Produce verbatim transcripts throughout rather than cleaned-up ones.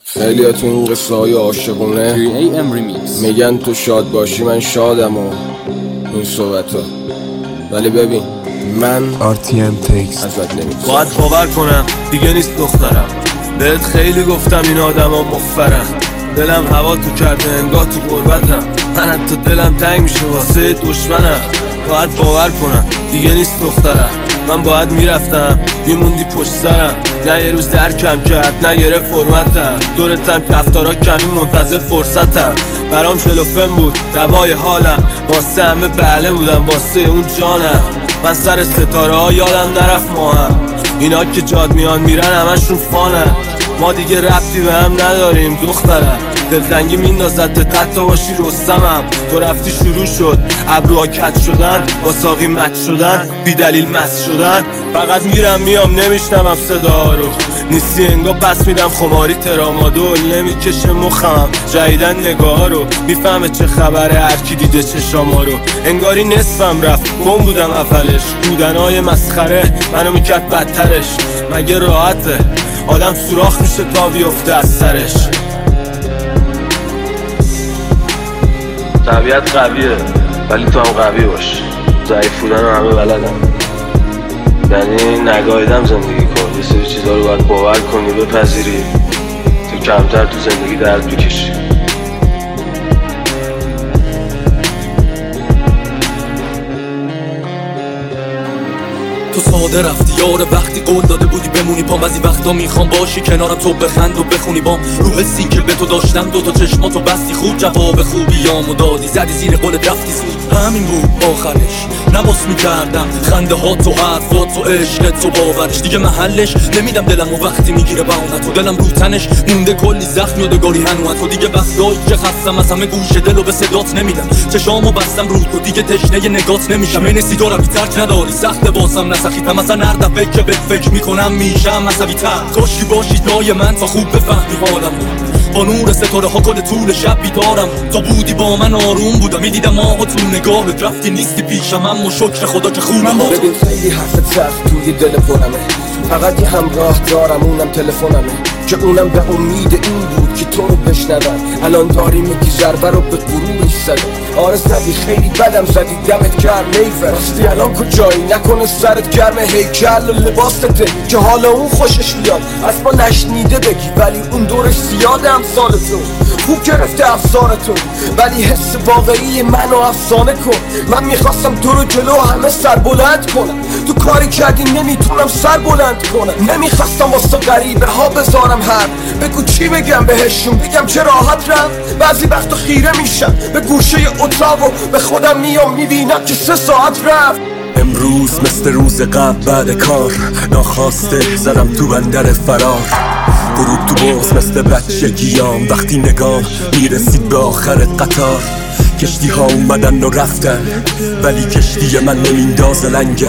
خیلی تو این قصه های عاشقونه میگن تو شاد باشی من شادم و این صحبت ها، ولی ببین من آر تی ام تکست ازت نمی‌کنم. باید باور کنم دیگه نیست دخترم. بهت خیلی گفتم این آدم ها مفرن. دلم هوا تو کرده انگاه تو غربتم. من حتی دلم تنگ میشه واسه دشمنم. باید باور کنم دیگه نیست دخترم. من باید میرفتم میموندی پشت سرم. نه یه روز درکم کرد نه گره فرمتم. دورتم کفتارا کمی منتظر فرصتم. برام شلوفن بود دوای حالم. واسه همه بله بودم واسه اون جانم. من سر ستاره ها یادم نرفت ما هم. اینا که جاد میان میرن همشون فانن. ما دیگه ربطی به هم نداریم دخترم. دلتنگی میندازد حتی باشی رستمم. تو رفتی شروع شد ابروها کج شدن، با ساقی مچ شدن، بی دلیل مست شدن. فقط میرم میام نمیشنمم صدا رو. نیستی انگا پس میدم خماری ترامادول. نمیکشه مخم جدیدن نگاه رو. میفهمه چه خبره هرکی دیده چشاما رو. انگاری نصفم رفت گم بودم اولش. بودنهای مسخره منو میکرد بدترش. مگه راحته آدم سوراخ میشه تا بیفته از سرش. طبیعت قویه ولی تو هم قوی باش. ضعیف بودن رو همه بلدم. یعنی نگاهیدم زندگی کن. یه سری چیزا رو باید باور کنی بپذیری تو کمتر تو زندگی درد بکشی. تو ساده رفتی یاره وقتی قول داده بودی بمونی پام. بعضی وقتا میخوام باشی کنارم تو بخند و بخونی بام. رو حسی که به تو داشتم دوتا چشماتو بستی خوب. جواب خوبیامو دادی زدی زیر قولت رفتی زود. همین بود آخرش نباس میکردم خنده ها تو حرفات تو عشقت تو باورش. دیگه محلش نمیدم دلم و وقتی میگیره بهونه تو. دلم رو تنش مونده کلی زخم یادگاری هنوز تو. دیگه وقتایی که خستم از همه گوش دل و به صدات نمیدم. چشامو بستم رو تو دیگه تشنه نگات نمیشم. این سیگارم ترک نداری سخت باسم نسخیتم. مثلا هر دفعه که بهت فکر میکنم میشم عصبی تر. کاشکی باشی جای من تا خوب بفهمی حالم. با نور ستاره ها کل طول شب بیدارم. تو بودی با من آروم بودم. میدیدم ماها تو نگاهت رفتی نیستی پیشم. اما شکر خدا که خوبم. ببین خیلی حرفت سخت توی دل پرمه. فقط یه همراه دارم اونم تلفنمه. که اونم به امید این بود که تو رو بشنوم. الان داری میگی ضربه رو به غرورش زدم. آره زدی خیلی بدم زدی دمت گرم نیفر. راستی الان کجایی نکنه سرت گرم هیکل و لباسته که حالا اون خوشش بیاد. از ما نشنیده بگی ولی اون دورش زیاده امثالتون. خوب گرفته افسارتون ولی حس واقعی منو افسانه کن. من میخواستم تو رو جلو همه سر بلند کنم. تو کاری کردی نمیتونم سر بلند کنم. نمیخواستم واسه غریبه ها بذارم حرف. بگو چی بگم بهشون بگم چه راحت رفت. بعضی وقتا خیره میشم به گوشه اتاق و به خودم میام میبینم که سه ساعت رفت. امروز مثل روز قبل بعد کار ناخواسته زدم تو بندر فرار. غروب تو باز مثل بچگیام وقتی نگاه میرسید به آخر قطار. کشتی ها اومدن و رفتن ولی کشتی من نمیندازه لنگر.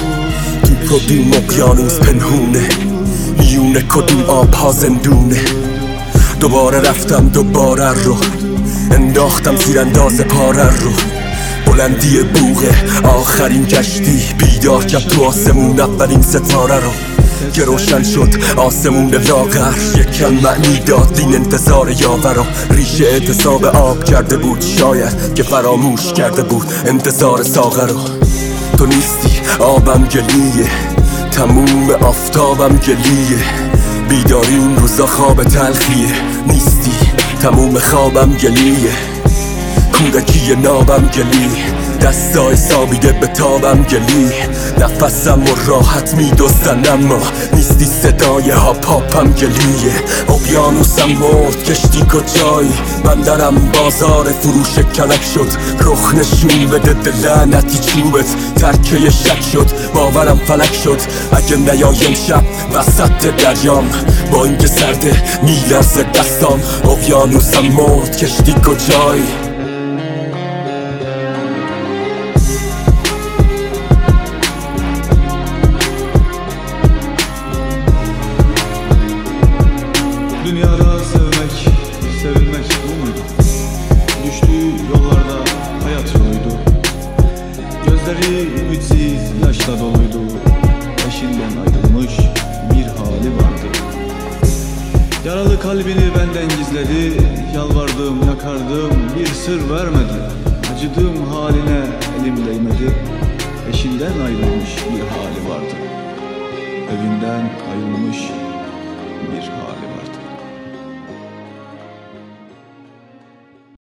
تو کدوم اقیانوس پنهونه میونه کدوم آب ها زندونه. دوباره رفتم دوباره رو انداختم زیر انداز پاره رو. بلندی بوغه آخرین کشتی بیدار کرد تو آسمون اولین ستاره رو. که روشن شد آسمون لاغر یکم معنی داد این انتظار یاور رو. ریشه اعتصاب آب کرده بود شاید که فراموش کرده بود انتظار ساغر رو. تو نیستی آبم گلیه تموم آفتابم گلیه. بیداری این روزا خواب تلخیه. نیستی تموم خوابم گلیه. کودکی نابم گلی دستای سابیده به تابم گلی. نفسم و راحت میدوستن اما نیستی صدای ها پاپم گلیه. اقیانوسم مرد کشتی کجایی. بندرم بازار فروش کلک شد. رخ نشون بده دلعنتی چوبت ترکه شک شد. باورم فلک شد اگه نیایم شب وسط دریام. با اینکه سرده میلرزه دستام. اقیانوسم مرد کشتی کجایی. Dünyada sevmek, sevilmek bu muydu? Düştüğü yollarda hayat yoluydu. Gözleri ümitsiz, yaşla doluydu. Eşinden ayrılmış bir hali vardı. Yaralı kalbini ben benden gizledi. Yalvardım, yakardım, bir sır vermedi. Acıdığım haline elim değmedi. Eşinden ayrılmış bir hali vardı. Evinden ayrılmış bir hali.